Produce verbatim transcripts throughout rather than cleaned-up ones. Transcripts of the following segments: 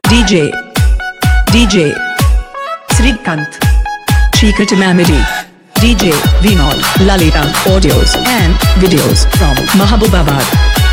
D J D J Srikanth Chikati Memory D J Vinod Lalita audios and videos from Mahabubabad.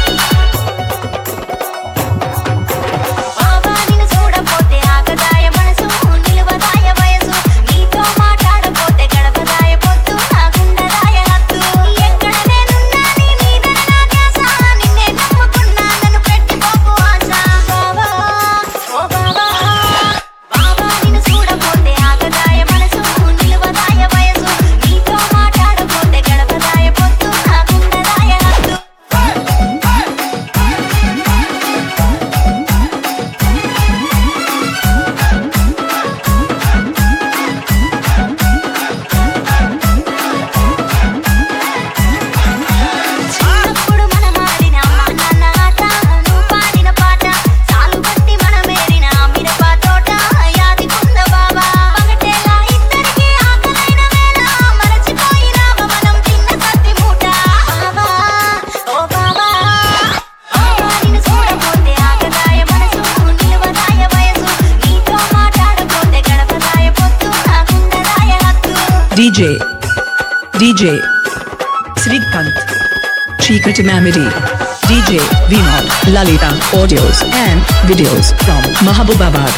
D J D J Srikanth Chikati Memory D J Vinod Lalita audios and videos from Mahabubabad.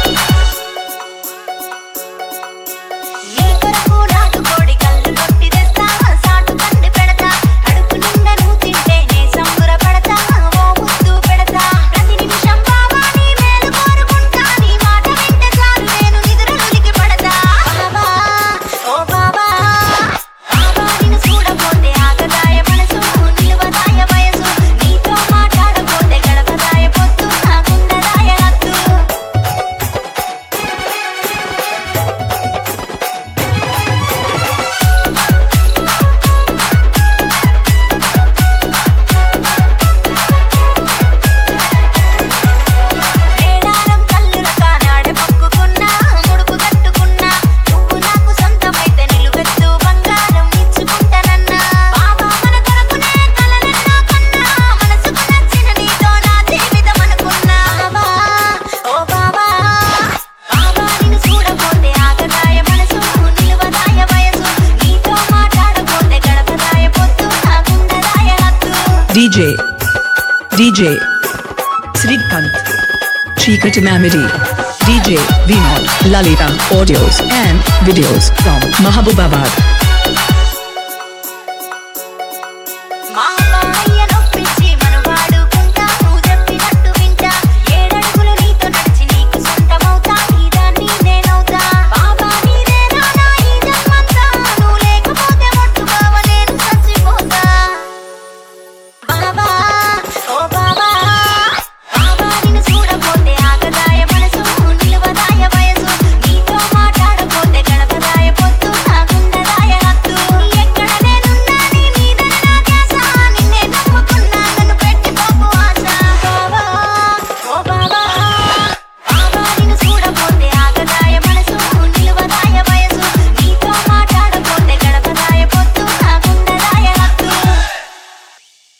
D J D J Srikanth Chikati Memory D J Vinod Lalita audios and videos from Mahabubabad.